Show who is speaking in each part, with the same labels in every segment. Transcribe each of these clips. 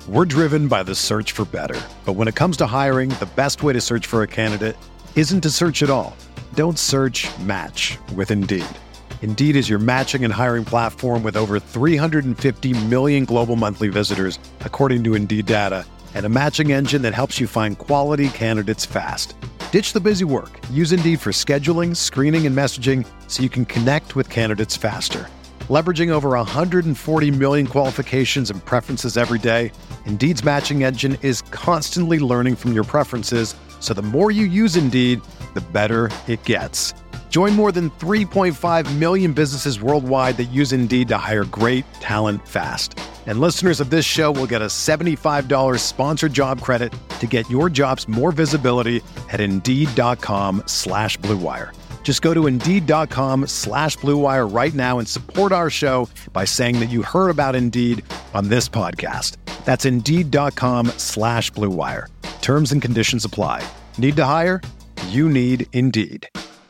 Speaker 1: We're driven by the search for better. But when it comes to hiring, the best way to search for a candidate isn't to search at all. Don't search, match with Indeed. Indeed is your matching and hiring platform with over 350 million global monthly visitors, according to Indeed data, and a matching engine that helps you find quality candidates fast. Ditch the busy work. Use Indeed for scheduling, screening, and messaging so you can connect with candidates faster. Leveraging over 140 million qualifications and preferences every day, Indeed's matching engine is constantly learning from your preferences, so the more you use Indeed, the better it gets. Join more than 3.5 million businesses worldwide that use Indeed to hire great talent fast. And listeners of this show will get a $75 sponsored job credit to get your jobs more visibility at Indeed.com/Blue Wire. Just go to Indeed.com/Blue Wire right now and support our show by saying that you heard about Indeed on this podcast. That's Indeed.com/Blue Wire. Terms and conditions apply. Need to hire? You need Indeed.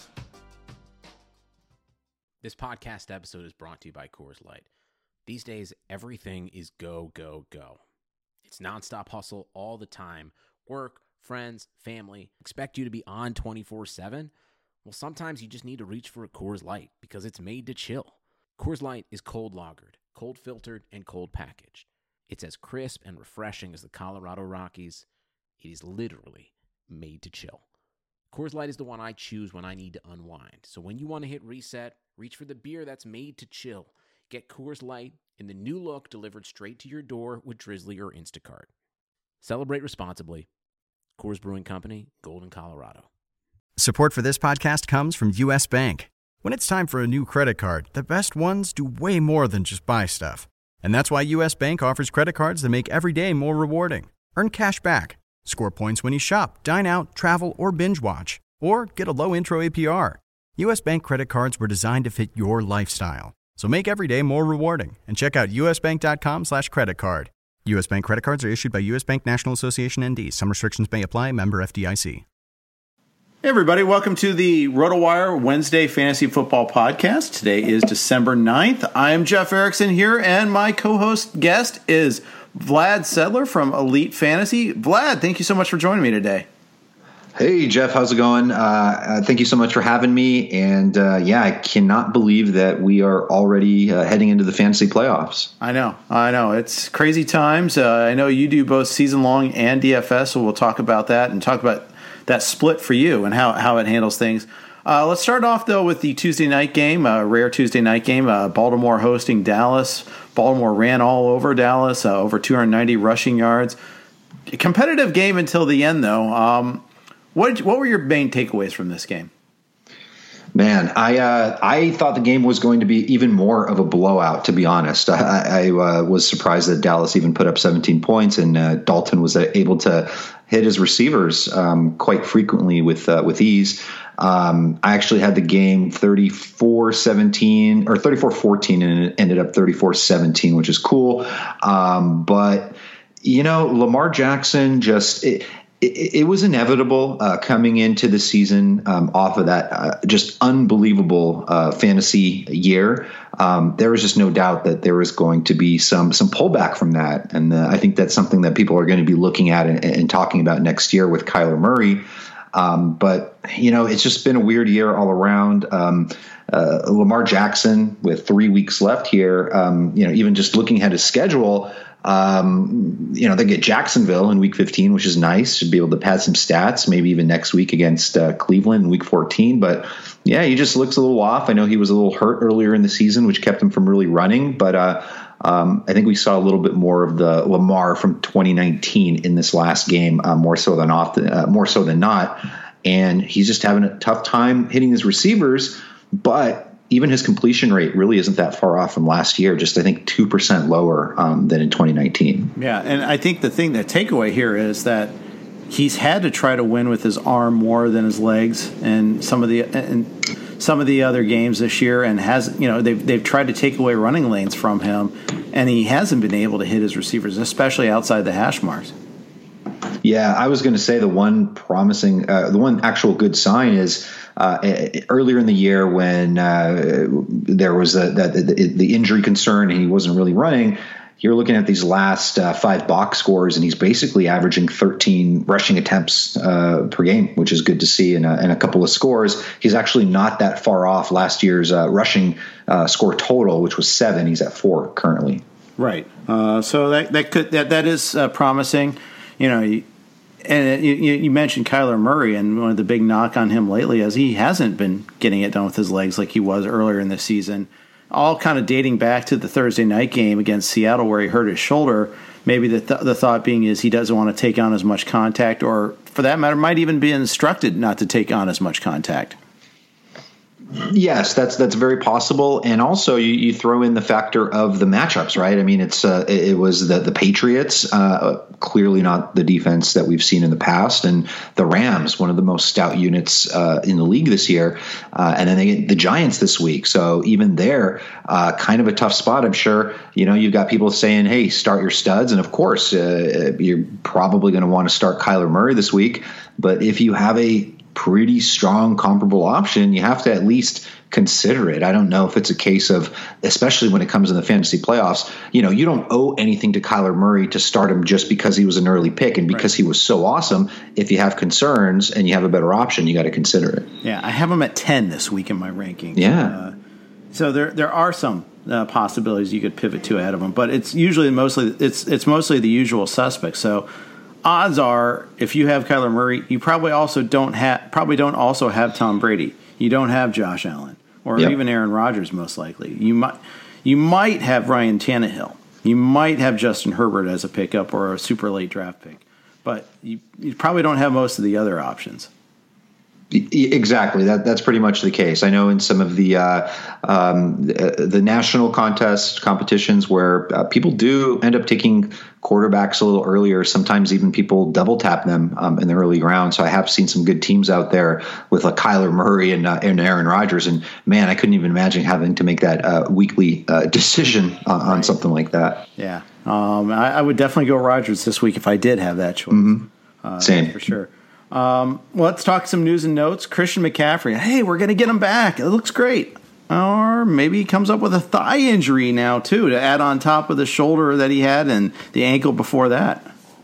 Speaker 2: This podcast episode is brought to you by Coors Light. These days, everything is go, go, go. It's nonstop hustle all the time. Work, friends, family, expect you to be on 24/7. Well, sometimes you just need to reach for a Coors Light because it's made to chill. Coors Light is cold lagered, cold filtered, and cold packaged. It's as crisp and refreshing as the Colorado Rockies. It is literally made to chill. Coors Light is the one I choose when I need to unwind. So when you want to hit reset, reach for the beer that's made to chill. Get Coors Light in the new look delivered straight to your door with Drizzly or Instacart. Celebrate responsibly. Coors Brewing Company, Golden, Colorado.
Speaker 3: Support for this podcast comes from U.S. Bank. When it's time for a new credit card, the best ones do way more than just buy stuff. And that's why U.S. Bank offers credit cards that make every day more rewarding. Earn cash back, score points when you shop, dine out, travel, or binge watch, or get a low intro APR. U.S. Bank credit cards were designed to fit your lifestyle. So make every day more rewarding and check out usbank.com/credit card. U.S. Bank credit cards are issued by U.S. Bank National Association ND. Some restrictions may apply. Member FDIC.
Speaker 4: Hey everybody, welcome to the RotoWire Wednesday Fantasy Football Podcast. Today is December 9th. I am Jeff Erickson here, and my co-host guest is Vlad Sedler from Elite Fantasy. Vlad, thank you so much for joining me today.
Speaker 5: Hey, Jeff, how's it going? Thank you so much for having me. And I cannot believe that we are already heading into the fantasy playoffs.
Speaker 4: I know. It's crazy times. I know you do both season long and DFS, so we'll talk about that and talk about that split for you and how it handles things. Let's start off, though, with the Tuesday night game, a rare Tuesday night game. Baltimore hosting Dallas. Baltimore ran all over Dallas, over 290 rushing yards. A competitive game until the end, though. What were your main takeaways from this game?
Speaker 5: Man, I thought the game was going to be even more of a blowout, to be honest. I was surprised that Dallas even put up 17 points, and Dalton was able to hit his receivers quite frequently with ease. I actually had the game 34-17 or 34-14, and it ended up 34-17, which is cool. But, Lamar Jackson just it was inevitable coming into the season off of that just unbelievable fantasy year. There was just no doubt that there was going to be some pullback from that. And I think that's something that people are going to be looking at and talking about next year with Kyler Murray. But, it's just been a weird year all around. Lamar Jackson with 3 weeks left here, even just looking at his schedule, they get Jacksonville in week 15, which is nice. Should be able to pad some stats, maybe even next week against Cleveland in week 14. But yeah, he just looks a little off. I know he was a little hurt earlier in the season, which kept him from really running. But I think we saw a little bit more of the Lamar from 2019 in this last game, more so than not. And he's just having a tough time hitting his receivers. But even his completion rate really isn't that far off from last year, just I think 2% lower than in 2019.
Speaker 4: Yeah, and I think the takeaway here is that he's had to try to win with his arm more than his legs and some of the other games this year, and they've tried to take away running lanes from him, and he hasn't been able to hit his receivers, especially outside the hash marks.
Speaker 5: Yeah, I was going to say the one actual good sign is earlier in the year when there was the injury concern and he wasn't really running. you're looking at these last 5 box scores, and he's basically averaging 13 rushing attempts per game, which is good to see. And a couple of scores, he's actually not that far off last year's rushing score total, which was 7. He's at 4 currently.
Speaker 4: Right. So that is promising. You know, you mentioned Kyler Murray, and one of the big knock on him lately is he hasn't been getting it done with his legs like he was earlier in the season. All kind of dating back to the Thursday night game against Seattle where he hurt his shoulder. Maybe the thought being is he doesn't want to take on as much contact, or for that matter, might even be instructed not to take on as much contact.
Speaker 5: Yes, that's very possible, and also you throw in the factor of the matchups, right? I mean, it was the Patriots, clearly not the defense that we've seen in the past, and the Rams, one of the most stout units in the league this year, and then they get the Giants this week. So even there, kind of a tough spot. I'm sure you've got people saying, "Hey, start your studs," and of course, you're probably going to want to start Kyler Murray this week. But if you have a pretty strong comparable option, you have to at least consider it. I don't know if it's a case of, especially when it comes in the fantasy playoffs, you don't owe anything to Kyler Murray to start him just because he was an early pick and because he was so awesome. If you have concerns and you have a better option, you got to consider it.
Speaker 4: Yeah, I have him at 10 this week in my ranking.
Speaker 5: Yeah.
Speaker 4: So there are some possibilities you could pivot to ahead of him, but it's usually mostly the usual suspects. So odds are, if you have Kyler Murray, you probably don't also have Tom Brady. You don't have Josh Allen or even Aaron Rodgers, most likely. You might have Ryan Tannehill. You might have Justin Herbert as a pickup or a super late draft pick, but you probably don't have most of the other options.
Speaker 5: Exactly. That's pretty much the case. I know in some of the national competitions where people do end up taking quarterbacks a little earlier. Sometimes even people double tap them in the early round. So I have seen some good teams out there with Kyler Murray and Aaron Rodgers. And man, I couldn't even imagine having to make that weekly decision on something like that.
Speaker 4: Yeah. I would definitely go Rodgers this week if I did have that choice.
Speaker 5: Mm-hmm. Same.
Speaker 4: For sure. Let's talk some news and notes. Christian McCaffrey. Hey, we're going to get him back. It looks great. Or maybe he comes up with a thigh injury now, too, to add on top of the shoulder that he had and the ankle before that.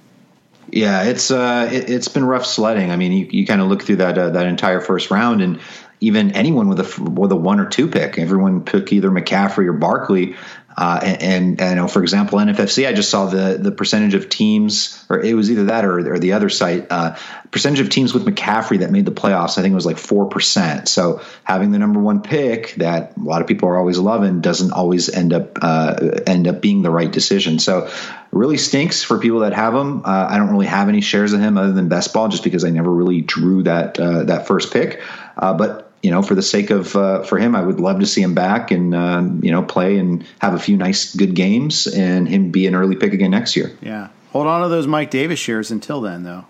Speaker 5: Yeah, it's been rough sledding. I mean, you kind of look through that entire first round, and even anyone with a 1 or 2 pick, everyone picked either McCaffrey or Barkley. And for example, NFFC, I just saw the percentage of teams, or it was either that or the other site, percentage of teams with McCaffrey that made the playoffs. I think it was like 4%. So having the number 1 pick that a lot of people are always loving doesn't always end up being the right decision. So it really stinks for people that have him. I don't really have any shares of him other than best ball, just because I never really drew that first pick. But for the sake of for him, I would love to see him back and play and have a few nice good games and him be an early pick again next year.
Speaker 4: Yeah, hold on to those Mike Davis shares until then, though.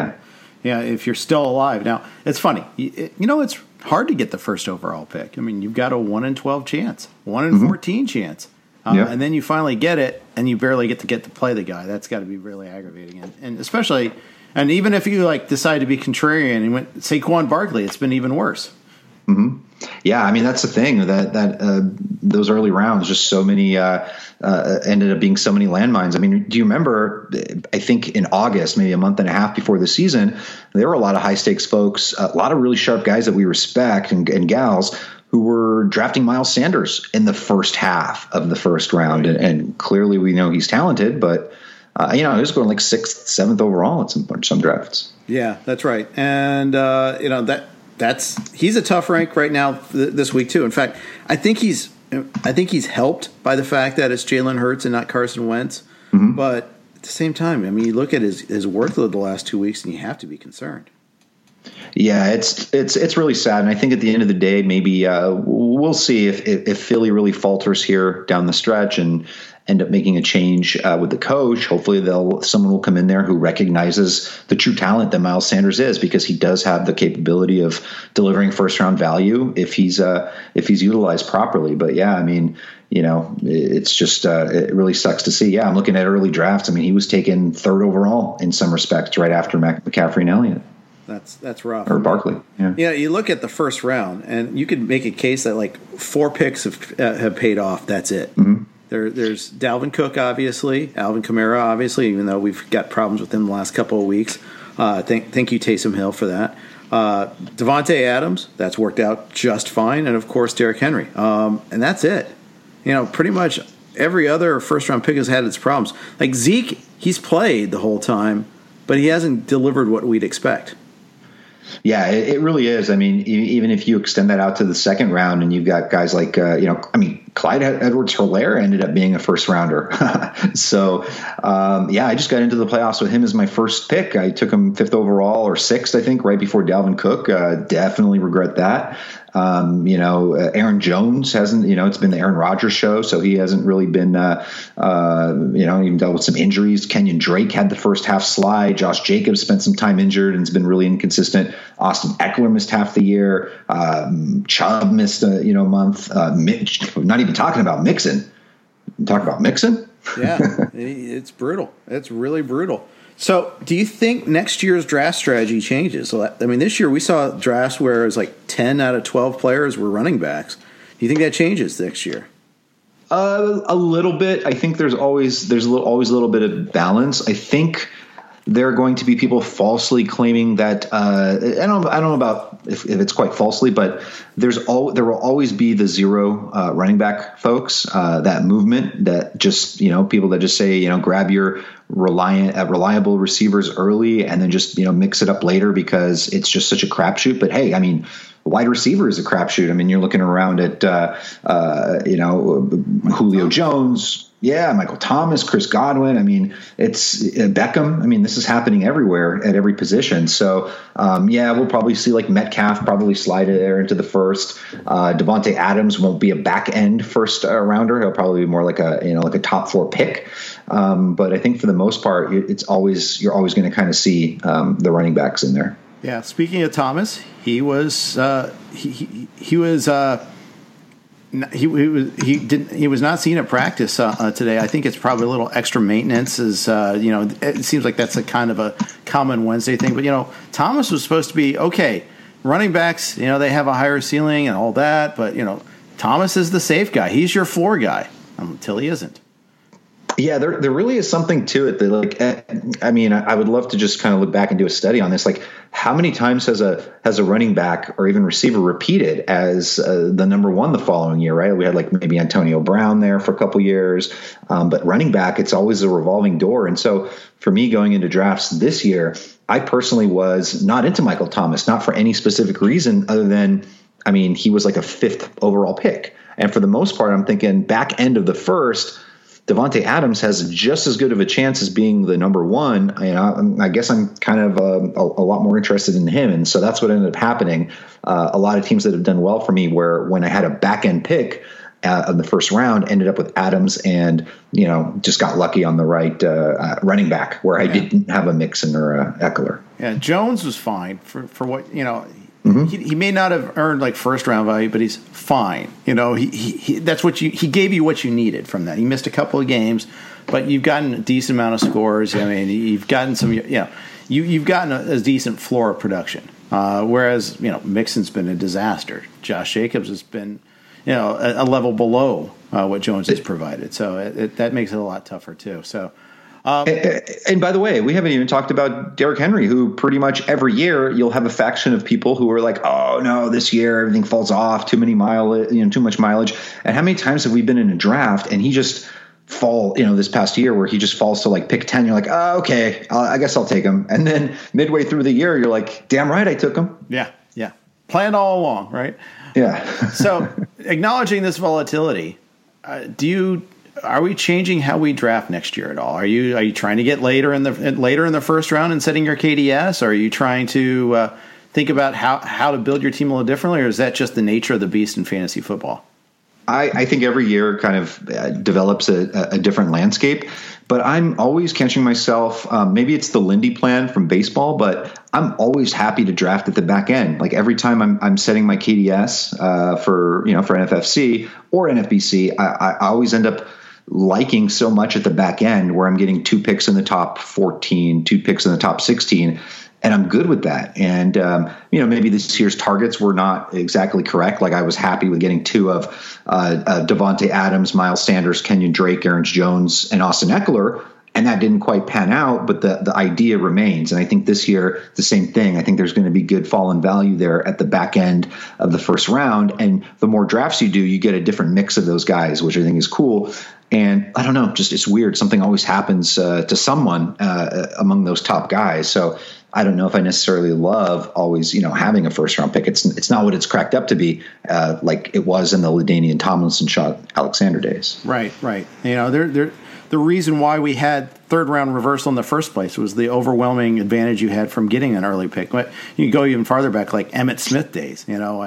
Speaker 4: Yeah, if you're still alive. Now it's funny, it's hard to get the first overall pick. I mean, you've got a 1 in 12 chance, 1 in 14 chance, and then you finally get it, and you barely get to play the guy. That's got to be really aggravating, and especially, and even if you decide to be contrarian and went Saquon Barkley, it's been even worse.
Speaker 5: Mm-hmm. Yeah, I mean, that's the thing that those early rounds, just so many ended up being so many landmines. I mean, do you remember, I think in August, maybe a month and a half before the season, there were a lot of high stakes folks, a lot of really sharp guys that we respect and gals who were drafting Miles Sanders in the first half of the first round. And clearly we know he's talented, but he was going like 6th, 7th overall at some drafts.
Speaker 4: Yeah, that's right. And, he's a tough rank right now this week too. In fact, I think he's helped by the fact that it's Jalen Hurts and not Carson Wentz. Mm-hmm. But at the same time, I mean, you look at his workload the last 2 weeks, and you have to be concerned.
Speaker 5: Yeah, it's really sad, and I think at the end of the day, maybe we'll see if Philly really falters here down the stretch and end up making a change with the coach. Hopefully someone will come in there who recognizes the true talent that Miles Sanders is, because he does have the capability of delivering first round value if he's utilized properly. But yeah, I mean, it's just it really sucks to see. Yeah, I'm looking at early drafts. I mean, he was taken 3rd overall in some respects, right after McCaffrey and Elliott.
Speaker 4: That's rough.
Speaker 5: Or Barkley.
Speaker 4: Yeah, you look at the first round, and you could make a case that 4 picks have paid off. That's it.
Speaker 5: Mm-hmm.
Speaker 4: There's Dalvin Cook, obviously, Alvin Kamara, obviously, even though we've got problems with him the last couple of weeks. Thank you, Taysom Hill, for that. Devontae Adams, that's worked out just fine, and of course Derrick Henry. And that's it. Pretty much every other first-round pick has had its problems. Like Zeke, he's played the whole time, but he hasn't delivered what we'd expect.
Speaker 5: Yeah, it really is. I mean, even if you extend that out to the second round and you've got guys like, Clyde Edwards-Helaire ended up being a first rounder. So, I just got into the playoffs with him as my first pick. I took him 5th overall or 6th, I think, right before Dalvin Cook. Definitely regret that. Aaron Jones hasn't, it's been the Aaron Rodgers show, so he hasn't really been, even dealt with some injuries. Kenyon Drake had the first half slide. Josh Jacobs spent some time injured and has been really inconsistent. Austin Eckler missed half the year. Chubb missed a month. Not even talking about Mixon. Talk about Mixon?
Speaker 4: Yeah, it's brutal. It's really brutal. So, do you think next year's draft strategy changes? This year we saw drafts where it was like 10 out of 12 players were running backs. Do you think that changes next year?
Speaker 5: A little bit. I think there's always a little bit of balance. I think there are going to be people falsely claiming that I don't know about if it's quite falsely, but there will always be the zero running back folks, that movement that just people that just say grab your reliable receivers early and then just mix it up later because it's just such a crapshoot. But hey, wide receiver is a crapshoot. You're looking around at Julio Jones. Yeah, Michael Thomas, Chris Godwin. It's Beckham. This is happening everywhere at every position. So, we'll probably see like Metcalf probably slide there into the first. Devontae Adams won't be a back end first rounder. He'll probably be more like a top 4 pick. But I think for the most part, you're always going to kind of see the running backs in there.
Speaker 4: Yeah. Speaking of Thomas, he was not seen at practice today. I think it's probably a little extra maintenance. It seems like that's a kind of a common Wednesday thing. But Thomas was supposed to be okay. Running backs, they have a higher ceiling and all that. But Thomas is the safe guy. He's your floor guy until he isn't.
Speaker 5: Yeah, there really is something to it that I would love to just kind of look back and do a study on this. Like, how many times has a running back or even receiver repeated as the number 1 the following year, right? We had like maybe Antonio Brown there for a couple years, but running back, it's always a revolving door. And so for me going into drafts this year, I personally was not into Michael Thomas, not for any specific reason other than, he was like a 5th overall pick. And for the most part, I'm thinking back end of the first, Devontae Adams has just as good of a chance as being the number 1. I guess I'm kind of a lot more interested in him. And so that's what ended up happening. A lot of teams that have done well for me where when I had a back end pick of the first round ended up with Adams and, just got lucky on the right running back where I didn't have a Mixon or a Eckler.
Speaker 4: Yeah, Jones was fine for what, Mm-hmm. He may not have earned like first round value, but he's fine. He that's what he gave you what you needed from that. He missed a couple of games, but you've gotten a decent amount of scores. You've gotten some, you've gotten a decent floor of production. Whereas, Mixon's been a disaster. Josh Jacobs has been, a level below what Jones has provided. So that makes it a lot tougher too. So.
Speaker 5: And by the way, we haven't even talked about Derrick Henry, who pretty much every year you'll have a faction of people who are like, oh no, this year everything falls off, too much mileage. And how many times have we been in a draft and he just this past year where he just falls to like pick 10, you're like, oh, okay, I guess I'll take him. And then midway through the year, you're like, damn right, I took him.
Speaker 4: Yeah. Planned all along, right?
Speaker 5: Yeah.
Speaker 4: So acknowledging this volatility, are we changing how we draft next year at all? Are you trying to get later in the first round and setting your KDS? Or are you trying to think about how to build your team a little differently, or is that just the nature of the beast in fantasy football?
Speaker 5: I think every year kind of develops a different landscape, but I'm always catching myself. Maybe it's the Lindy plan from baseball, but I'm always happy to draft at the back end. Like every time I'm setting my KDS for NFFC or NFBC, I always end up liking so much at the back end where I'm getting 2 picks in the top 14, 2 picks in the top 16. And I'm good with that. And, maybe this year's targets were not exactly correct. Like I was happy with getting 2 of Devontae Adams, Miles Sanders, Kenyon Drake, Aaron Jones, and Austin Eckler. And that didn't quite pan out, but the idea remains. And I think this year, the same thing. I think there's going to be good fallen value there at the back end of the first round. And the more drafts you do, you get a different mix of those guys, which I think is cool. And I don't know, just it's weird. Something always happens to someone among those top guys. So I don't know if I necessarily love always, having a first round pick. It's not what it's cracked up to be, like it was in the LaDainian Tomlinson shot Alexander days.
Speaker 4: Right. The reason why we had third round reversal in the first place was the overwhelming advantage you had from getting an early pick. But you go even farther back, like Emmitt Smith days.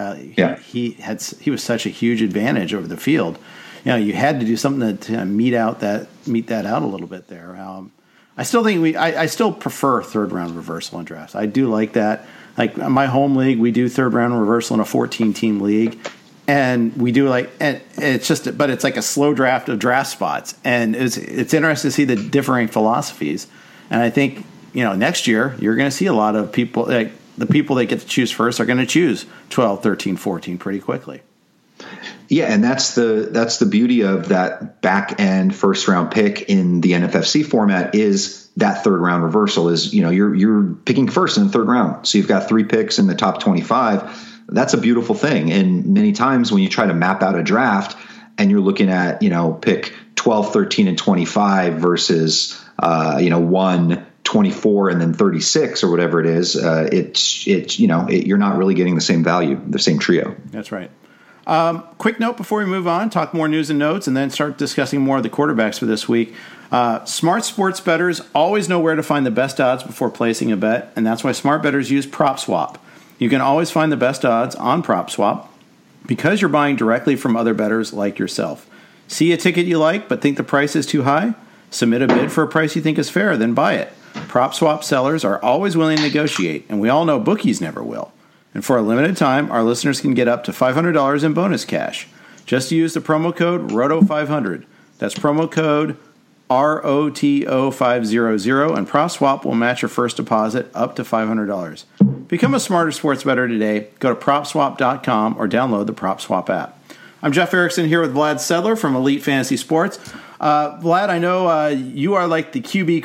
Speaker 4: He was such a huge advantage over the field. You had to do something to meet that out a little bit there. I still think I still prefer third round reversal in drafts. I do like that. Like my home league, we do third round reversal in a 14 team league. And we do and but it's like a slow draft of draft spots. And it's interesting to see the differing philosophies. And I think, next year you're going to see a lot of people, like the people that get to choose first are going to choose 12, 13, 14 pretty quickly.
Speaker 5: Yeah, and that's the beauty of that back end first round pick in the NFFC format is that third round reversal is, you're picking first in the third round. So you've got 3 picks in the top 25. That's a beautiful thing. And many times when you try to map out a draft and you're looking at, pick 12, 13, and 25 versus, 1, 24, and then 36 or whatever it is, you're not really getting the same value, the same trio.
Speaker 4: That's right. Quick note before we move on, talk more news and notes, and then start discussing more of the quarterbacks for this week. Smart sports bettors always know where to find the best odds before placing a bet, and that's why smart bettors use PropSwap. You can always find the best odds on PropSwap because you're buying directly from other bettors like yourself. See a ticket you like but think the price is too high? Submit a bid for a price you think is fair, then buy it. PropSwap sellers are always willing to negotiate, and we all know bookies never will. And for a limited time, our listeners can get up to $500 in bonus cash. Just use the promo code ROTO500. That's promo code ROTO500, and PropSwap will match your first deposit up to $500. Become a smarter sports bettor today. Go to PropSwap.com or download the PropSwap app. I'm Jeff Erickson here with Vlad Sedler from Elite Fantasy Sports. Vlad, I know you are like the QB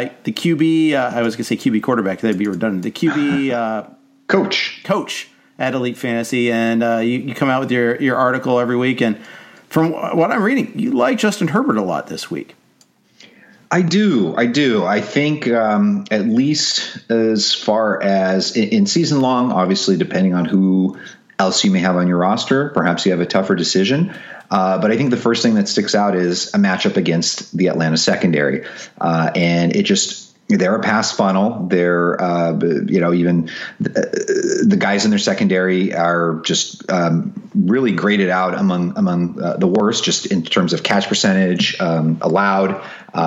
Speaker 4: I was going to say QB quarterback. That'd be redundant. The QB coach at Elite Fantasy, and you come out with your article every week. And from what I'm reading, you like Justin Herbert a lot this week.
Speaker 5: I do. I think at least as far as in season long, obviously, depending on who else you may have on your roster, perhaps you have a tougher decision. But I think the first thing that sticks out is a matchup against the Atlanta secondary. And they're a pass funnel. They're, even the guys in their secondary are just really graded out among the worst, just in terms of catch percentage allowed,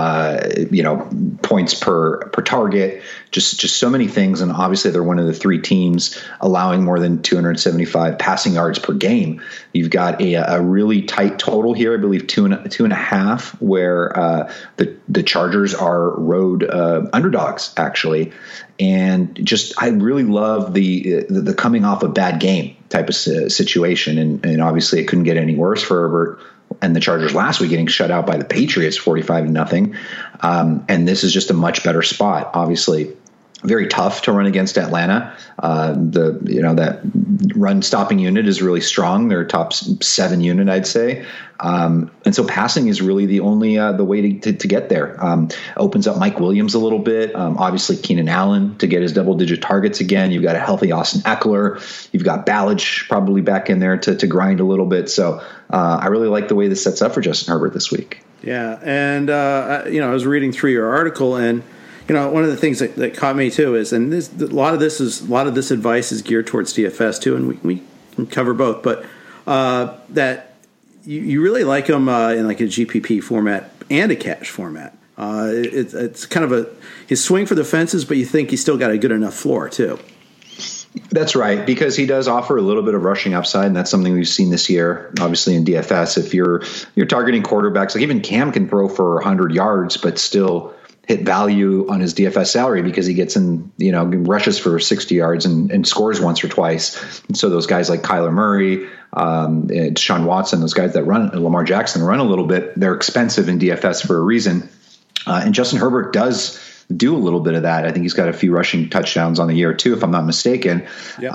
Speaker 5: points per target, just so many things. And obviously they're one of the 3 teams allowing more than 275 passing yards per game. You've got a really tight total here, I believe 2.5, where the Chargers are road underdogs actually. And I really love the coming off a bad game type of situation. And obviously it couldn't get any worse for Herbert and the Chargers last week getting shut out by the Patriots 45-0. And this is just a much better spot. Obviously very tough to run against Atlanta. That run stopping unit is really strong. They're a top 7 unit, I'd say. And so passing is really the only the way to get there. Opens up Mike Williams a little bit. Obviously Keenan Allen to get his double-digit targets again. You've got a healthy Austin Eckler. You've got Ballage probably back in there to grind a little bit. So I really like the way this sets up for Justin Herbert this week.
Speaker 4: Yeah, and I was reading through your article, and one of the things that caught me too is, and a lot of this advice is geared towards DFS too, and we can cover both, but that you really like him in like a GPP format and a cash format. It's kind of his swing for the fences, but you think he's still got a good enough floor too.
Speaker 5: That's right, because he does offer a little bit of rushing upside, and that's something we've seen this year, obviously in DFS. If you're targeting quarterbacks, like even Cam can throw for 100 yards, but still hit value on his DFS salary because he gets in, rushes for 60 yards and scores once or twice. And so those guys like Kyler Murray, Deshaun Watson, those guys that run, Lamar Jackson, run a little bit, they're expensive in DFS for a reason. And Justin Herbert does do a little bit of that. I think he's got a few rushing touchdowns on the year too, if I'm not mistaken. Yep.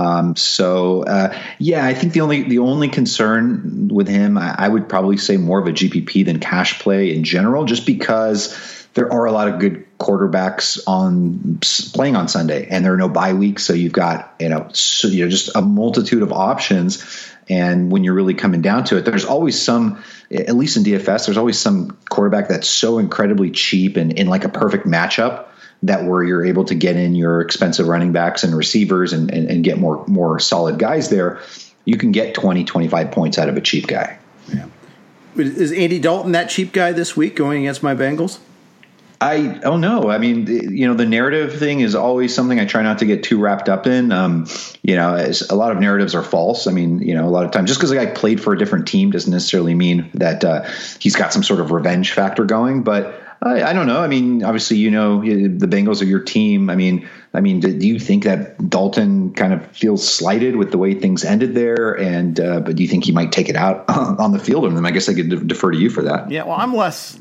Speaker 5: I think the only concern with him, I would probably say more of a GPP than cash play in general, just because there are a lot of good quarterbacks playing on Sunday, and there are no bye weeks, so you've got just a multitude of options. And when you're really coming down to it, there's always some, at least in DFS, there's always some quarterback that's so incredibly cheap and in like a perfect matchup that where you're able to get in your expensive running backs and receivers and get more solid guys there. You can get 20, 25 points out of a cheap guy.
Speaker 4: Yeah. Is Andy Dalton that cheap guy this week going against my Bengals?
Speaker 5: I don't know. I mean, the narrative thing is always something I try not to get too wrapped up in. A lot of narratives are false. I mean, a lot of times just because a guy played for a different team doesn't necessarily mean that he's got some sort of revenge factor going. But I don't know. I mean, obviously, the Bengals are your team. I mean, do you think that Dalton kind of feels slighted with the way things ended there? And but do you think he might take it out on the field? And then I guess I could defer to you for that.
Speaker 4: Yeah, well, I'm less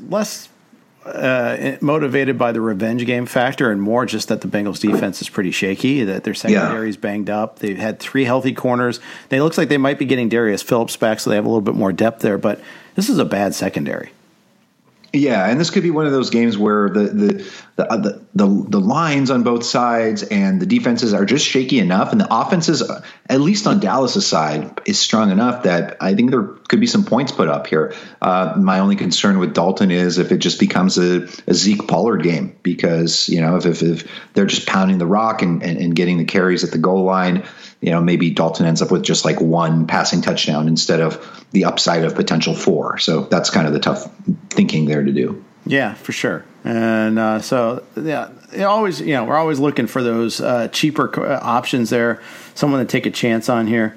Speaker 4: motivated by the revenge game factor and more just that the Bengals defense is pretty shaky, that their secondary is banged up. They've had 3 healthy corners. It looks like they might be getting Darius Phillips back, so they have a little bit more depth there, but this is a bad secondary.
Speaker 5: Yeah, and this could be one of those games where the lines on both sides and the defenses are just shaky enough, and the offenses, at least on Dallas' side, is strong enough that I think there could be some points put up here. My only concern with Dalton is if it just becomes a Zeke Pollard game, because if they're just pounding the rock and getting the carries at the goal line, maybe Dalton ends up with just like 1 passing touchdown instead of the upside of potential 4. So that's kind of the tough thinking there to do.
Speaker 4: Yeah, for sure. And we're always looking for those cheaper options there, someone to take a chance on here.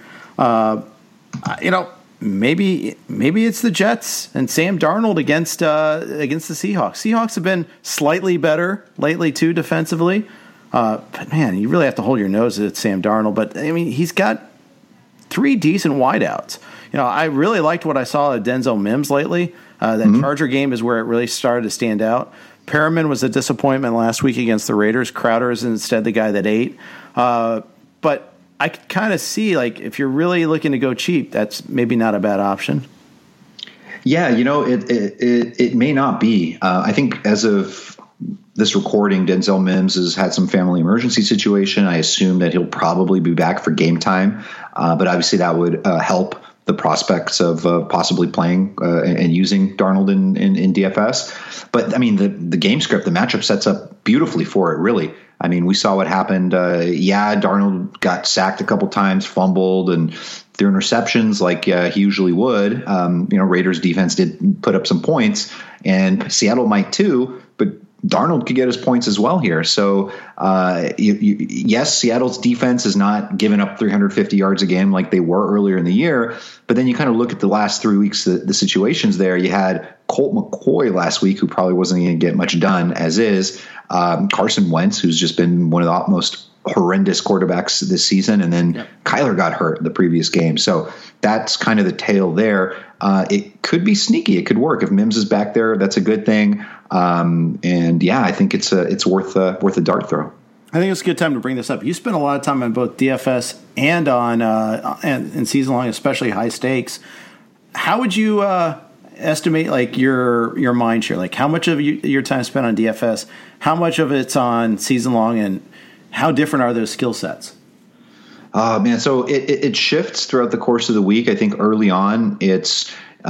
Speaker 4: Maybe it's the Jets and Sam Darnold against the Seahawks. Seahawks have been slightly better lately too defensively. But man, you really have to hold your nose at Sam Darnold. But I mean, he's got 3 decent wideouts. I really liked what I saw of Denzel Mims lately. That Charger game is where it really started to stand out. Perriman was a disappointment last week against the Raiders. Crowder is instead the guy that ate. But I could kind of see, like, if you're really looking to go cheap, that's maybe not a bad option.
Speaker 5: Yeah, it may not be. I think as of this recording, Denzel Mims has had some family emergency situation. I assume that he'll probably be back for game time, but obviously that would help the prospects of possibly playing and using Darnold in DFS. But I mean, the game script, the matchup sets up beautifully for it, really. I mean, we saw what happened. Darnold got sacked a couple times, fumbled, and threw interceptions like he usually would. Raiders defense did put up some points, and Seattle might too, but Darnold could get his points as well here. So, yes, Seattle's defense is not giving up 350 yards a game like they were earlier in the year. But then you kind of look at the last 3 weeks, the situations there. You had Colt McCoy last week, who probably wasn't going to get much done as is. Carson Wentz, who's just been one of the most horrendous quarterbacks this season. And then Kyler got hurt the previous game. So that's kind of the tale there. It could be sneaky. It could work. If Mims is back there, that's a good thing. I think it's worth a dart throw.
Speaker 4: I think it's a good time to bring this up. You spent a lot of time on both DFS and on and season long, especially high stakes. How would you estimate like your mind share? Like how much of your time spent on DFS, how much of it's on season long, and how different are those skill sets?
Speaker 5: So it shifts throughout the course of the week. I think early on it's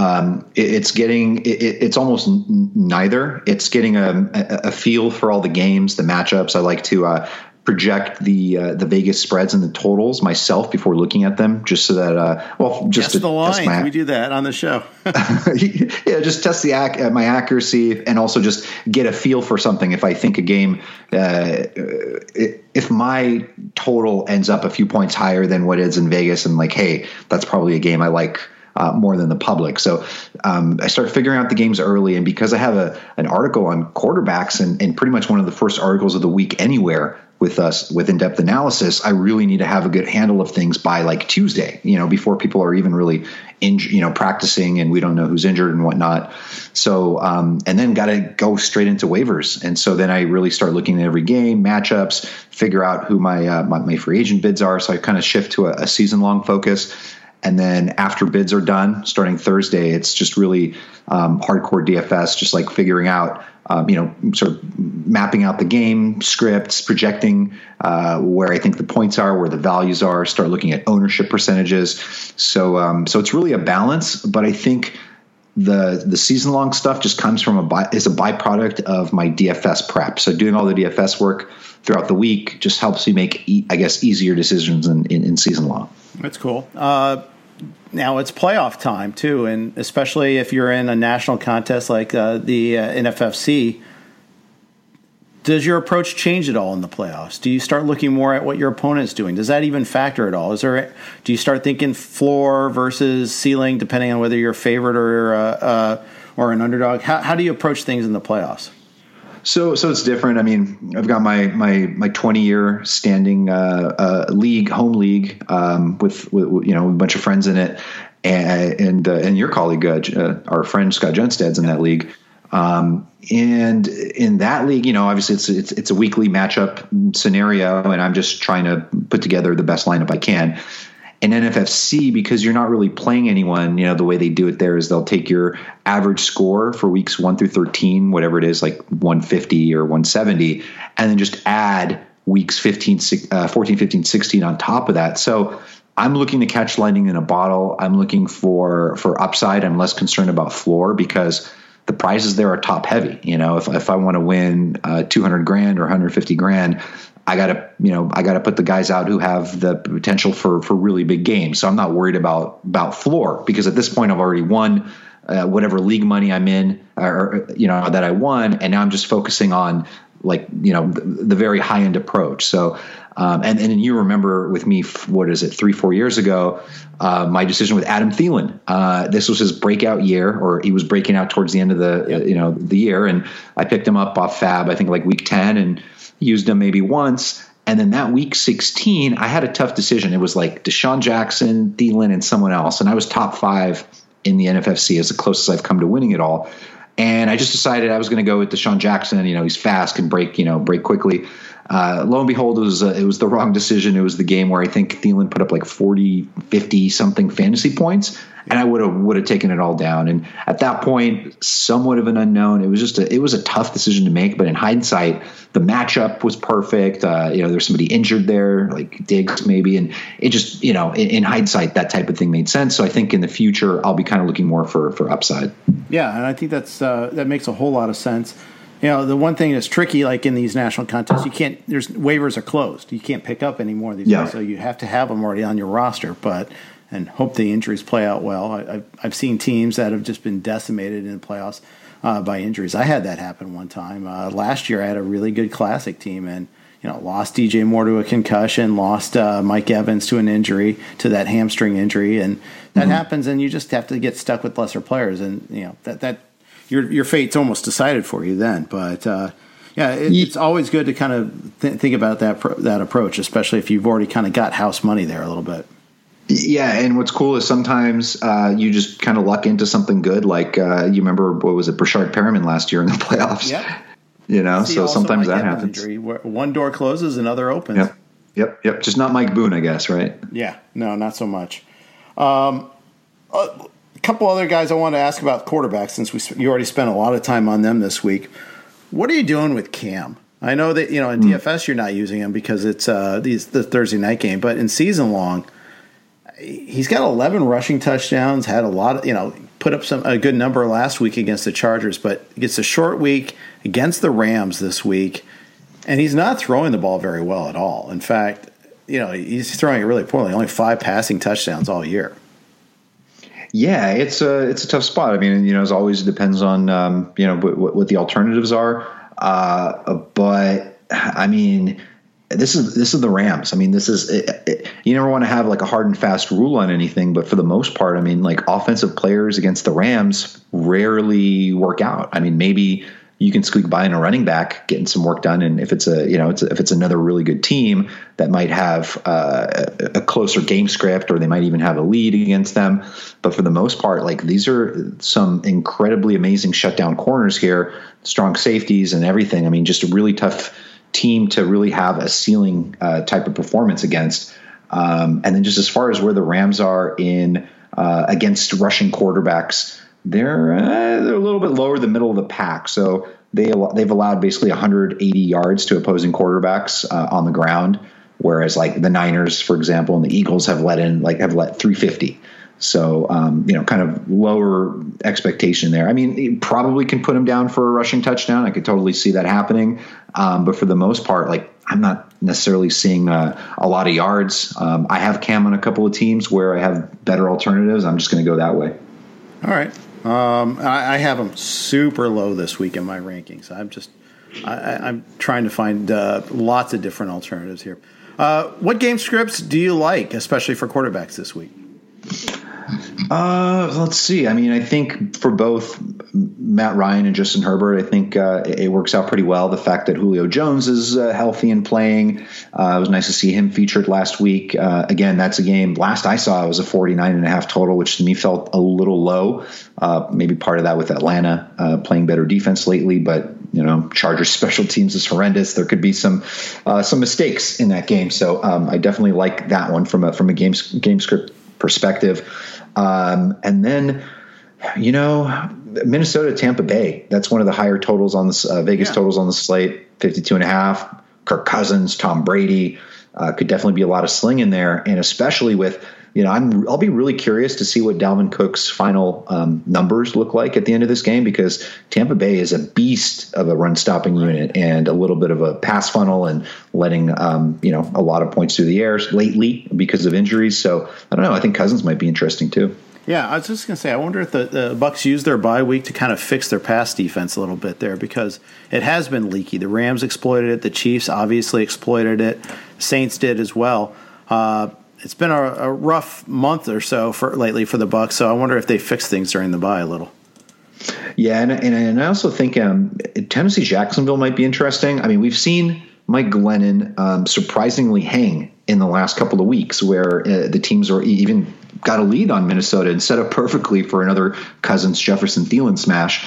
Speaker 5: almost neither. It's getting a feel for all the games, the matchups. I like to project the Vegas spreads and the totals myself before looking at them, just so that
Speaker 4: just the line. We do that on the show.
Speaker 5: Yeah, just test my accuracy and also just get a feel for something. If I think a game, if my total ends up a few points higher than what it is in Vegas, and like, hey, that's probably a game I like more than the public. So I started figuring out the games early, and because I have an article on quarterbacks and pretty much one of the first articles of the week anywhere with us with in-depth analysis, I really need to have a good handle of things by like Tuesday, before people are even really practicing and we don't know who's injured and whatnot. So, and then got to go straight into waivers. And so then I really start looking at every game, matchups, figure out who my free agent bids are. So I kind of shift to a season long focus. And then after bids are done, starting Thursday, it's just really hardcore DFS, just like figuring out, sort of mapping out the game scripts, projecting where I think the points are, where the values are, start looking at ownership percentages. So it's really a balance, but I think the season long stuff just comes from is a byproduct of my DFS prep. So doing all the DFS work throughout the week just helps me make, easier decisions in season long.
Speaker 4: That's cool. Now it's playoff time too, and especially if you're in a national contest like the NFFC, does your approach change at all in the playoffs? Do you start looking more at what your opponent's doing? Does that even factor at all? Do you start thinking floor versus ceiling, depending on whether you're a favorite or an underdog? How do you approach things in the playoffs?
Speaker 5: So it's different. I mean, I've got my 20-year standing league, home league, with a bunch of friends in it, and your colleague, our friend Scott Junstad's in that league. And in that league, obviously it's a weekly matchup scenario, and I'm just trying to put together the best lineup I can. In NFFC, because you're not really playing anyone, the way they do it there is they'll take your average score for weeks 1 through 13, whatever it is, like 150 or 170, and then just add weeks 14, 15, 16 on top of that. So I'm looking to catch lightning in a bottle. I'm looking for upside. I'm less concerned about floor because the prizes there are top heavy. If I want to win $200,000 or $150,000, I gotta put the guys out who have the potential for really big games. So I'm not worried about floor because at this point I've already won whatever league money I'm in, or that I won, and now I'm just focusing on the very high end approach. So and you remember with me, 3-4 years ago, my decision with Adam Thielen. This was his breakout year, or he was breaking out towards the end of the year, and I picked him up off Fab, I think like week 10, and used him maybe once. And then that week 16, I had a tough decision. It was like Deshaun Jackson, Thielen, and someone else. And I was top 5 in the NFFC, as the closest I've come to winning it all. And I just decided I was going to go with Deshaun Jackson. He's fast, can break quickly. Lo and behold, it was the wrong decision. It was the game where I think Thielen put up like 40, 50 something fantasy points, and I would have taken it all down. And at that point, somewhat of an unknown. It was a tough decision to make, but in hindsight, the matchup was perfect. There's somebody injured there, like Diggs maybe, and it just in hindsight, that type of thing made sense. So I think in the future, I'll be kind of looking more for upside.
Speaker 4: Yeah, and I think that makes a whole lot of sense. The one thing that's tricky, like in these national contests, waivers are closed. You can't pick up any more of these guys, so you have to have them already on your roster. And hope the injuries play out well. I've seen teams that have just been decimated in the playoffs by injuries. I had that happen one time. Last year, I had a really good classic team and lost DJ Moore to a concussion, lost Mike Evans to an injury, to that hamstring injury, and that happens. And you just have to get stuck with lesser players, and that. Your fate's almost decided for you then. But it's always good to kind of think about that approach, especially if you've already kind of got house money there a little bit.
Speaker 5: Yeah, and what's cool is sometimes you just kind of luck into something good. Like you remember, what was it, Brashard Perriman last year in the playoffs?
Speaker 4: Yep.
Speaker 5: So sometimes that happens.
Speaker 4: Injury, one door closes, another opens.
Speaker 5: Yep. Just not Mike Boone, I guess, right?
Speaker 4: Yeah, no, not so much. A couple other guys I want to ask about quarterbacks, since you already spent a lot of time on them this week. What are you doing with Cam? I know that in DFS you're not using him because it's the Thursday night game, but in season long, he's got 11 rushing touchdowns. Had a lot of put up a good number last week against the Chargers, but gets a short week against the Rams this week, and he's not throwing the ball very well at all. In fact, he's throwing it really poorly. Only 5 passing touchdowns all year.
Speaker 5: Yeah, it's a tough spot. I mean, as always, it depends on what the alternatives are. But I mean, this is the Rams. I mean, you never want to have like a hard and fast rule on anything, but for the most part, I mean, like offensive players against the Rams rarely work out. I mean, maybe you can squeak by in a running back getting some work done, and if it's if it's another really good team that might have a closer game script, or they might even have a lead against them. But for the most part, like these are some incredibly amazing shutdown corners here, strong safeties and everything. I mean, just a really tough team to really have a ceiling type of performance against. And then just as far as where the Rams are in against rushing quarterbacks, they're a little bit lower the middle of the pack. So they've allowed basically 180 yards to opposing quarterbacks on the ground, whereas like the Niners, for example, and the Eagles have let 350. So, kind of lower expectation there. I mean, you probably can put him down for a rushing touchdown. I could totally see that happening. But for the most part, like I'm not necessarily seeing a lot of yards. I have Cam on a couple of teams where I have better alternatives. I'm just going to go that way.
Speaker 4: All right. I have him super low this week in my rankings. I'm trying to find lots of different alternatives here. What game scripts do you like, especially for quarterbacks this week?
Speaker 5: Let's see. I mean, I think for both Matt Ryan and Justin Herbert, I think it works out pretty well. The fact that Julio Jones is healthy and playing, it was nice to see him featured last week. Again, that's a game. Last I saw, it was a 49.5 total, which to me felt a little low. Maybe part of that with Atlanta playing better defense lately, but Chargers special teams is horrendous. There could be some mistakes in that game. So I definitely like that one from a game script perspective. And then, Minnesota, Tampa Bay, that's one of the higher totals on this Vegas totals on the slate, 52.5. Kirk Cousins, Tom Brady, could definitely be a lot of sling in there. And especially with, I'll be really curious to see what Dalvin Cook's final numbers look like at the end of this game, because Tampa Bay is a beast of a run stopping unit and a little bit of a pass funnel and letting, a lot of points through the air lately because of injuries. So I don't know. I think Cousins might be interesting too.
Speaker 4: Yeah, I was just going to say, I wonder if the Bucs use their bye week to kind of fix their pass defense a little bit there, because it has been leaky. The Rams exploited it. The Chiefs obviously exploited it. Saints did as well. It's been a rough month or so lately for the Bucs, so I wonder if they fix things during the bye a little.
Speaker 5: Yeah, and I also think Tennessee-Jacksonville might be interesting. I mean, we've seen Mike Glennon surprisingly hang in the last couple of weeks, where the teams are even got a lead on Minnesota and set up perfectly for another Cousins, Jefferson, Thielen smash.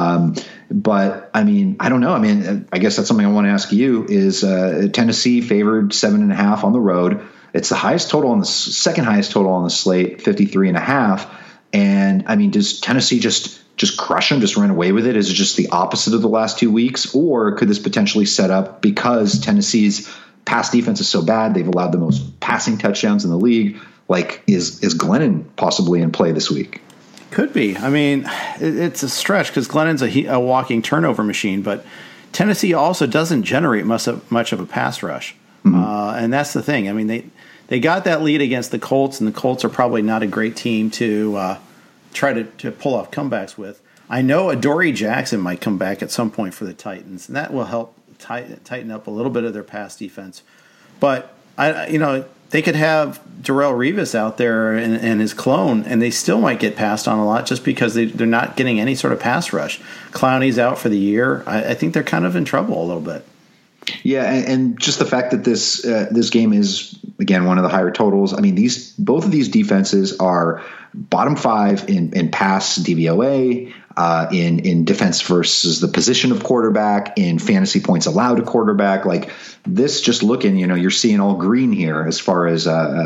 Speaker 5: But I mean, I don't know. I mean, I guess that's something I want to ask you is Tennessee favored 7.5 on the road. It's the highest total on the second highest total on the slate, 53.5. And I mean, does Tennessee just crush them, just run away with it? Is it just the opposite of the last 2 weeks? Or could this potentially set up, because Tennessee's pass defense is so bad, they've allowed the most passing touchdowns in the league? Like, is Glennon possibly in play this week?
Speaker 4: Could be. I mean, it's a stretch because Glennon's a walking turnover machine, but Tennessee also doesn't generate much of a pass rush. Mm-hmm. And that's the thing. I mean, they got that lead against the Colts, and the Colts are probably not a great team to try to pull off comebacks with. I know Adoree Jackson might come back at some point for the Titans, and that will help tighten up a little bit of their pass defense. But they could have Darrelle Revis out there and his clone, and they still might get passed on a lot just because they're not getting any sort of pass rush. Clowney's out for the year. I think they're kind of in trouble a little bit.
Speaker 5: Yeah, and just the fact that this game is, again, one of the higher totals. I mean, both of these defenses are bottom 5 in pass DVOA, in defense versus the position of quarterback, in fantasy points allowed to quarterback. Like this, just looking, you're seeing all green here as far as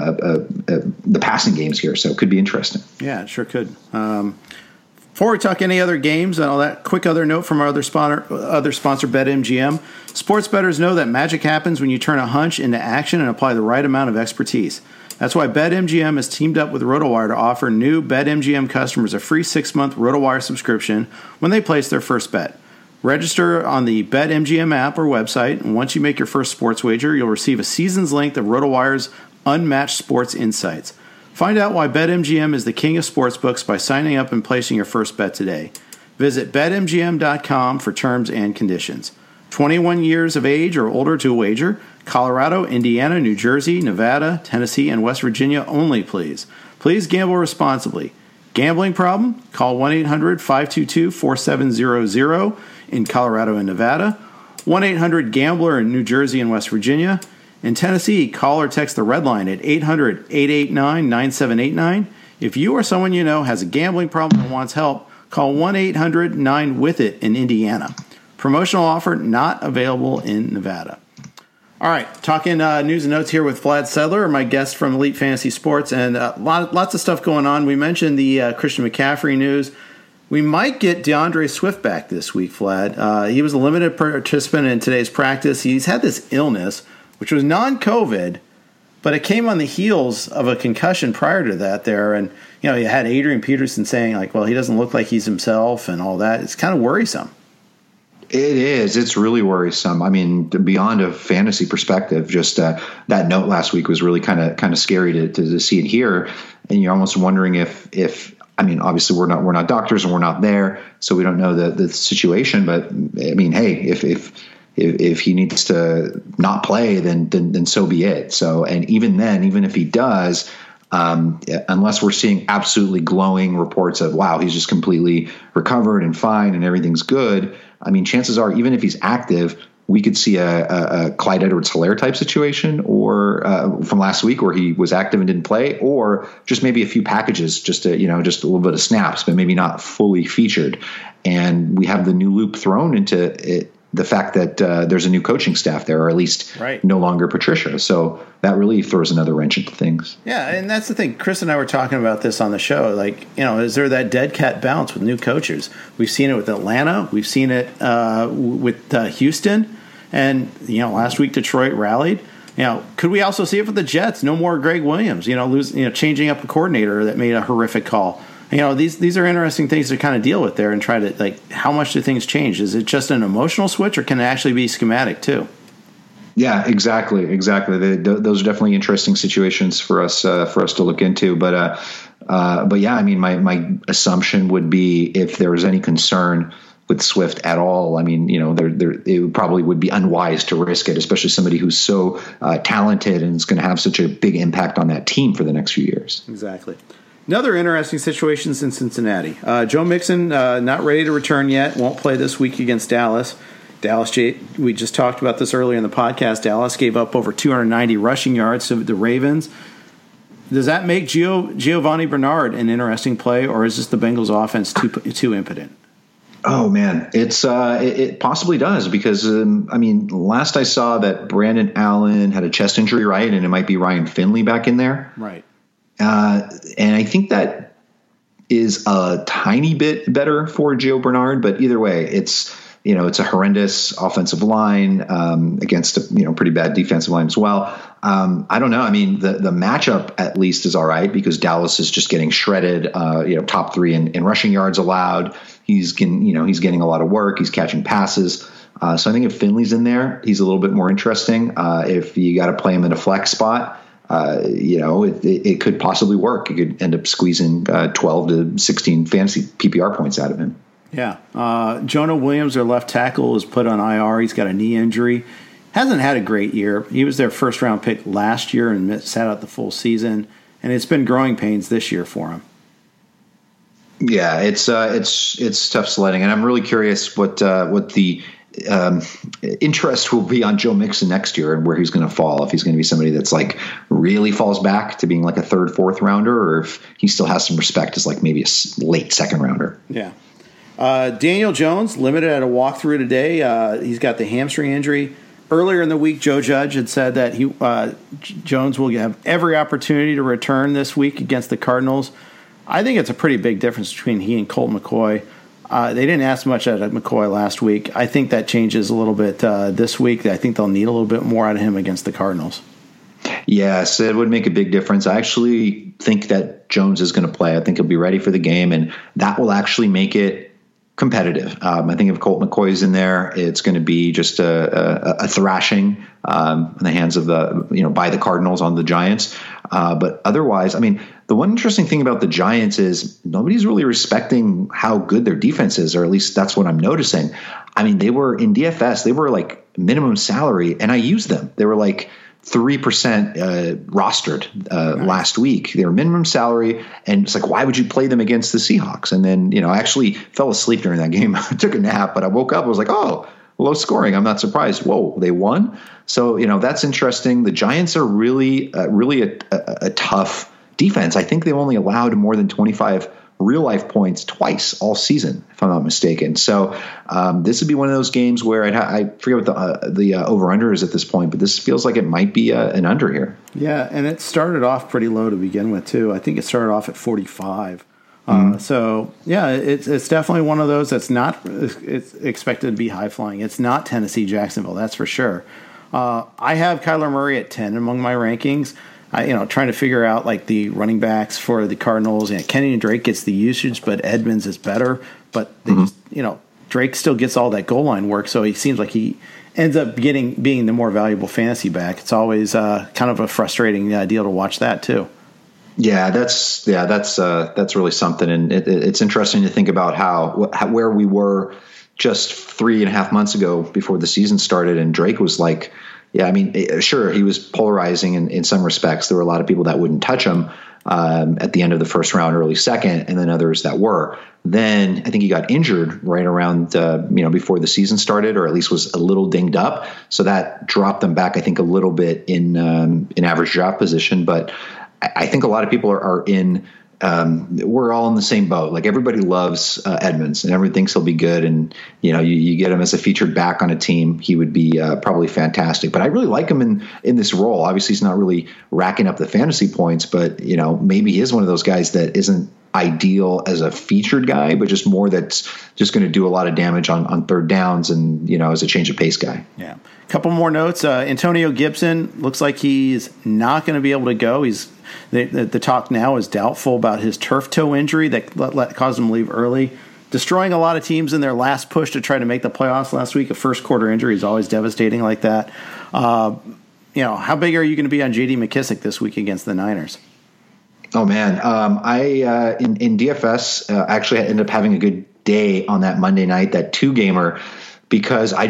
Speaker 5: the passing games here. So it could be interesting.
Speaker 4: Yeah, it sure could. Before we talk any other games and all that, quick other note from our other sponsor, BetMGM. Sports bettors know that magic happens when you turn a hunch into action and apply the right amount of expertise. That's why BetMGM has teamed up with RotoWire to offer new BetMGM customers a free 6-month RotoWire subscription when they place their first bet. Register on the BetMGM app or website, and once you make your first sports wager, you'll receive a season's length of RotoWire's unmatched sports insights. Find out why BetMGM is the king of sportsbooks by signing up and placing your first bet today. Visit BetMGM.com for terms and conditions. 21 years of age or older to wager. Colorado, Indiana, New Jersey, Nevada, Tennessee, and West Virginia only, please. Please gamble responsibly. Gambling problem? Call 1-800-522-4700 in Colorado and Nevada, 1-800-GAMBLER in New Jersey and West Virginia. In Tennessee, call or text the Red Line at 800-889-9789. If you or someone you know has a gambling problem and wants help, call 1-800-9-WITH-IT in Indiana. Promotional offer not available in Nevada. All right, talking news and notes here with Vlad Sedler, my guest from Elite Fantasy Sports, and lots of stuff going on. We mentioned the Christian McCaffrey news. We might get DeAndre Swift back this week, Vlad. He was a limited participant in today's practice. He's had this illness, which was non-COVID, but it came on the heels of a concussion prior to that there. And, you know, you had Adrian Peterson saying, like, well, he doesn't look like he's himself and all that. It's kind of worrisome.
Speaker 5: It is. It's really worrisome. I mean, beyond a fantasy perspective, just that note last week was really kind of scary to see it here. And you're almost wondering if I mean, obviously we're not doctors and we're not there, so we don't know the situation. But I mean, hey, if he needs to not play, then so be it. So, and even then, even if he does, unless we're seeing absolutely glowing reports of, wow, he's just completely recovered and fine and everything's good, I mean, chances are, even if he's active, we could see a Clyde Edwards-Helaire type situation, or from last week where he was active and didn't play, or just maybe a few packages, just a little bit of snaps, but maybe not fully featured. And we have the new loop thrown into it, the fact that there's a new coaching staff there, or at least no longer Patricia. So that really throws another wrench into things.
Speaker 4: Yeah, and that's the thing. Chris and I were talking about this on the show. Like, you know, is there that dead cat bounce with new coaches? We've seen it with Atlanta. We've seen it with Houston. And, you know, last week Detroit rallied. You know, could we also see it for the Jets? No more Greg Williams, changing up a coordinator that made a horrific call. You know, these are interesting things to kind of deal with there and try to, like, how much do things change? Is it just an emotional switch, or can it actually be schematic too?
Speaker 5: Yeah, exactly. Those are definitely interesting situations for us to look into. But yeah, I mean, my assumption would be, if there was any concern with Swift at all, I mean, you know, it probably would be unwise to risk it, especially somebody who's so talented and is going to have such a big impact on that team for the next few years.
Speaker 4: Exactly. Another interesting situation in Cincinnati. Joe Mixon, not ready to return yet, won't play this week against Dallas. We just talked about this earlier in the podcast. Dallas gave up over 290 rushing yards to the Ravens. Does that make Giovanni Bernard an interesting play, or is this the Bengals offense too impotent?
Speaker 5: Oh man, it possibly does, because I mean, last I saw that Brandon Allen had a chest injury, right, and it might be Ryan Finley back in there,
Speaker 4: right?
Speaker 5: And I think that is a tiny bit better for Gio Bernard, but either way, it's a horrendous offensive line against a pretty bad defensive line as well. I don't know. I mean, the matchup at least is all right, because Dallas is just getting shredded. Top 3 in rushing yards allowed. He's getting a lot of work. He's catching passes. So I think if Finley's in there, he's a little bit more interesting. If you got to play him in a flex spot, it could possibly work. You could end up squeezing 12 to 16 fantasy PPR points out of him.
Speaker 4: Yeah. Jonah Williams, their left tackle, is put on IR. He's got a knee injury. Hasn't had a great year. He was their first-round pick last year and sat out the full season, and it's been growing pains this year for him.
Speaker 5: Yeah, it's tough sledding, and I'm really curious what the interest will be on Joe Mixon next year, and where he's going to fall. If he's going to be somebody that's like really falls back to being like a 3rd, 4th rounder, or if he still has some respect as like maybe a late 2nd rounder.
Speaker 4: Yeah. Daniel Jones limited at a walkthrough today. He's got the hamstring injury. Earlier in the week, Joe Judge had said that Jones will have every opportunity to return this week against the Cardinals. I think it's a pretty big difference between he and Colt McCoy. They didn't ask much out of McCoy last week. I think that changes a little bit this week. I think they'll need a little bit more out of him against the Cardinals.
Speaker 5: Yes, it would make a big difference. I actually think that Jones is going to play. I think he'll be ready for the game, and that will actually make it competitive. I think if Colt McCoy is in there, it's going to be just a thrashing in the hands of by the Cardinals on the Giants. But otherwise, I mean, the one interesting thing about the Giants is nobody's really respecting how good their defense is, or at least that's what I'm noticing. I mean, they were in DFS, they were like minimum salary, and I used them. They were like 3% rostered last week. They were minimum salary, and it's like, why would you play them against the Seahawks? And then, I actually fell asleep during that game. I took a nap, but I woke up. I was like, oh, low scoring. I'm not surprised. Whoa, they won. So, that's interesting. The Giants are really a tough defense. I think they've only allowed more than 25 real life points twice all season, if I'm not mistaken. So this would be one of those games where I forget what the over under is at this point, but this feels like it might be an under here.
Speaker 4: Yeah, and it started off pretty low to begin with too. I think it started off at 45. So yeah, it's definitely one of those that's not it's expected to be high flying. It's not Tennessee Jacksonville, that's for sure. I have Kyler Murray at 10 among my rankings. Trying to figure out like the running backs for the Cardinals. Kenny Drake gets the usage, but Edmonds is better. But they just, Drake still gets all that goal line work, so he seems like he ends up being the more valuable fantasy back. It's always kind of a frustrating deal to watch that too.
Speaker 5: Yeah, that's really something, and it's interesting to think about where we were just 3.5 months ago before the season started, and Drake was like. Yeah, I mean, sure, he was polarizing in some respects. There were a lot of people that wouldn't touch him at the end of the first round, early second, and then others that were. Then I think he got injured right around, before the season started, or at least was a little dinged up. So that dropped them back, I think, a little bit in average draft position. But I think a lot of people are in. We're all in the same boat. Like everybody loves Edmonds, and everyone thinks he'll be good. And you get him as a featured back on a team, he would be probably fantastic. But I really like him in this role. Obviously, he's not really racking up the fantasy points, but maybe he is one of those guys that isn't ideal as a featured guy, but just more that's just going to do a lot of damage on third downs and as a change of pace guy.
Speaker 4: Yeah. A couple more notes. Antonio Gibson looks like he's not going to be able to go. The talk now is doubtful about his turf toe injury that caused him to leave early, destroying a lot of teams in their last push to try to make the playoffs last week. A first quarter injury is always devastating like that. How big are you going to be on J.D. McKissic this week against the Niners?
Speaker 5: Oh man, I in DFS actually ended up having a good day on that Monday night, that 2-gamer. Because I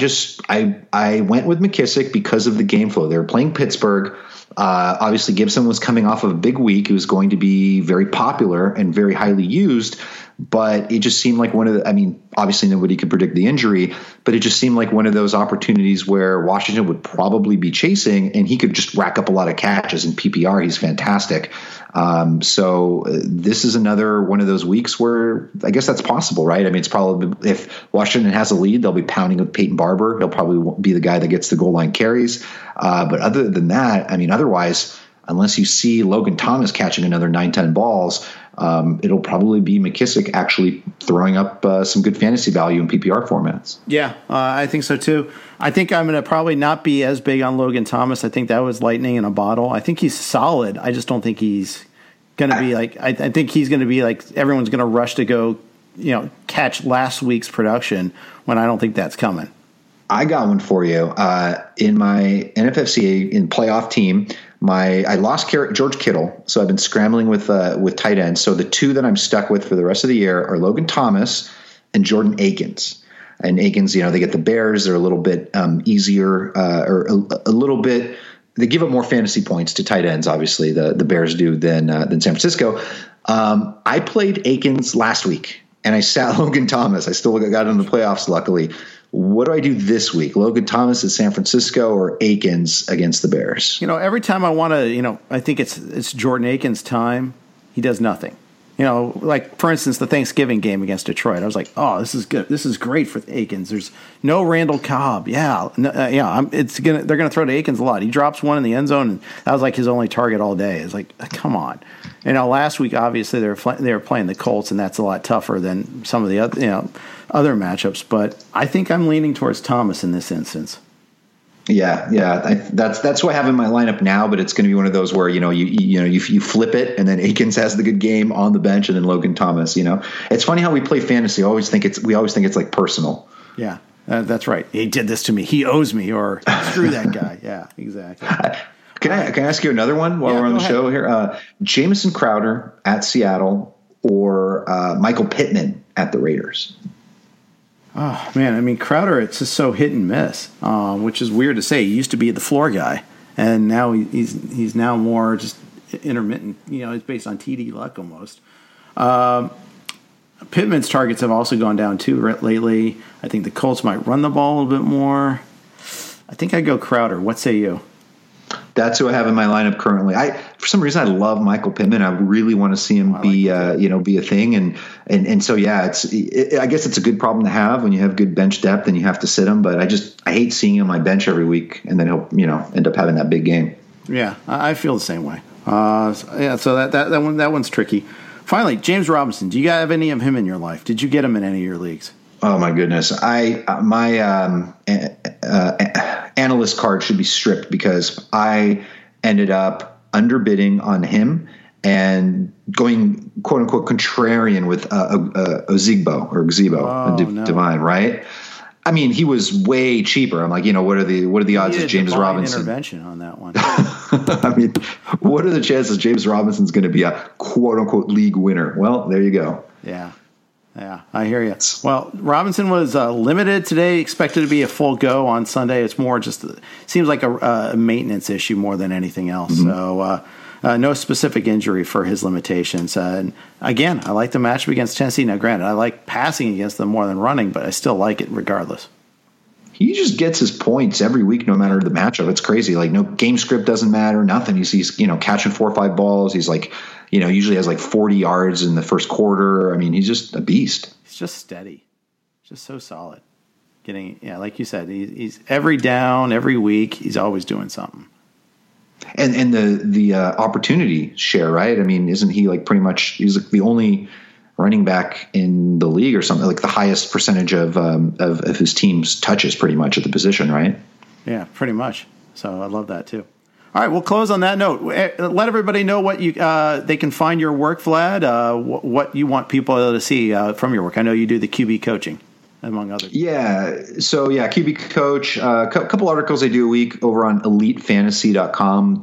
Speaker 5: went with McKissic because of the game flow. They were playing Pittsburgh. Obviously, Gibson was coming off of a big week. He was going to be very popular and very highly used. But it just seemed like obviously nobody could predict the injury, but it just seemed like one of those opportunities where Washington would probably be chasing, and he could just rack up a lot of catches. In PPR, he's fantastic. So this is another one of those weeks where I guess that's possible, right? I mean, it's probably if Washington has a lead, they'll be pounding with Peyton Barber. He'll probably be the guy that gets the goal line carries. But other than that, otherwise, unless you see Logan Thomas catching another 9-10 balls, it'll probably be McKissic actually throwing up some good fantasy value in PPR formats.
Speaker 4: Yeah, I think so too. I think I'm going to probably not be as big on Logan Thomas. I think that was lightning in a bottle. I think he's solid. I just don't think he's going to be like – I think he's going to be like everyone's going to rush to go catch last week's production when I don't think that's coming.
Speaker 5: I got one for you. In my NFFCA in playoff team, I lost George Kittle, so I've been scrambling with tight ends. So the two that I'm stuck with for the rest of the year are Logan Thomas and Jordan Akins. And Akins, they get the Bears. They're a little bit easier or a little bit. They give up more fantasy points to tight ends, obviously, the Bears do than San Francisco. I played Akins last week, and I sat Logan Thomas. I still got in the playoffs, luckily. What do I do this week? Logan Thomas at San Francisco or Akins against the Bears?
Speaker 4: Every time I want to, I think it's Jordan Akins' time. He does nothing. Like for instance, the Thanksgiving game against Detroit. I was like, oh, this is good. This is great for Akins. There's no Randall Cobb. Yeah, they're gonna throw to Akins a lot. He drops one in the end zone, and that was like his only target all day. It's like, come on. Last week obviously they were playing the Colts, and that's a lot tougher than some of the other matchups. But I think I'm leaning towards Thomas in this instance.
Speaker 5: Yeah. That's what I have in my lineup now, but it's going to be one of those where, you flip it and then Akins has the good game on the bench and then Logan Thomas, It's funny how we play fantasy. We always think it's like personal.
Speaker 4: Yeah, that's right. He did this to me. He owes me, or screw that guy. Yeah, exactly.
Speaker 5: Can I ask you another one while we're on the show here? Jamison Crowder at Seattle or Michael Pittman at the Raiders?
Speaker 4: Oh, man. I mean, Crowder, it's just so hit and miss, which is weird to say. He used to be the floor guy, and now he's now more just intermittent. It's based on TD luck almost. Pittman's targets have also gone down too lately. I think the Colts might run the ball a little bit more. I think I'd go Crowder. What say you?
Speaker 5: That's who I have in my lineup currently. For some reason, I love Michael Pittman. I really want to see him be a thing. And so, yeah, I guess it's a good problem to have when you have good bench depth and you have to sit him. But I hate seeing him on my bench every week, and then he'll, end up having that big game.
Speaker 4: Yeah, I feel the same way. So that one's tricky. Finally, James Robinson. Do you have any of him in your life? Did you get him in any of your leagues?
Speaker 5: Oh my goodness! My analyst card should be stripped because I ended up underbidding on him and going quote unquote contrarian with Ozigbo Divine, right? I mean, he was way cheaper. I'm like, what are the odds of James Robinson?
Speaker 4: Intervention on that one.
Speaker 5: I mean, what are the chances James Robinson's going to be a quote unquote league winner? Well, there you go.
Speaker 4: Yeah, I hear you. Well, Robinson was limited today, expected to be a full go on Sunday. It's more just seems like a maintenance issue more than anything else. Mm-hmm. So no specific injury for his limitations. And again, I like the matchup against Tennessee. Now, granted, I like passing against them more than running, but I still like it regardless.
Speaker 5: He just gets his points every week, no matter the matchup. It's crazy. Like, no game script doesn't matter, nothing. He's catching 4 or 5 balls. He's like, usually has like 40 yards in the first quarter. I mean, he's just a beast. He's
Speaker 4: just steady. Just so solid. Like you said, he's every down, every week, he's always doing something.
Speaker 5: And the opportunity share, right? I mean, isn't he like pretty much, he's like the only running back in the league or something, like the highest percentage of his team's touches pretty much at the position, right?
Speaker 4: Yeah, pretty much. So I love that too. All right, we'll close on that note. Let everybody know what they can find your work, Vlad, what you want people to see from your work. I know you do the QB coaching, among others.
Speaker 5: Yeah, so QB coach, a couple articles I do a week over on elitefantasy.com.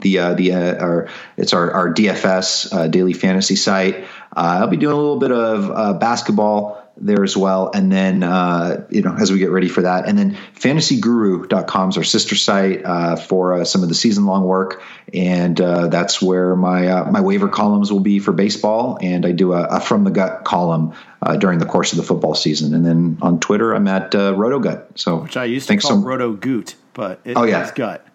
Speaker 5: It's our DFS daily fantasy site. I'll be doing a little bit of basketball there as well. And then, as we get ready for that, and then fantasyguru.com is our sister site for some of the season long work. And that's where my waiver columns will be for baseball. And I do a from the gut column during the course of the football season. And then on Twitter, I'm at RotoGut. So
Speaker 4: which I used to call RotoGoot, but it's gut.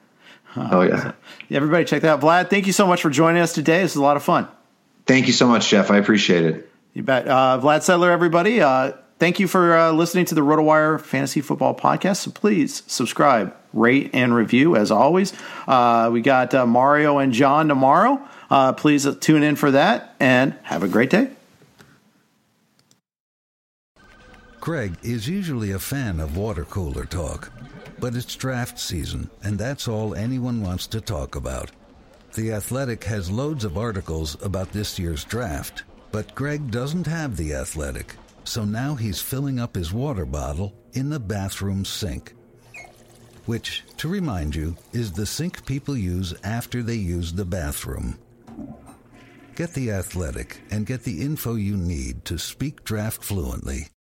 Speaker 4: So everybody check that out. Vlad, thank you so much for joining us today. This is a lot of fun.
Speaker 5: Thank you so much, Jeff. I appreciate it.
Speaker 4: You bet. Vlad Sedler, everybody. Thank you for listening to the RotoWire Fantasy Football Podcast. So please subscribe, rate, and review as always. We got Mario and John tomorrow. Please tune in for that and have a great day.
Speaker 6: Greg is usually a fan of water cooler talk, but it's draft season, and that's all anyone wants to talk about. The Athletic has loads of articles about this year's draft, but Greg doesn't have The Athletic, so now he's filling up his water bottle in the bathroom sink. Which, to remind you, is the sink people use after they use the bathroom. Get The Athletic and get the info you need to speak draft fluently.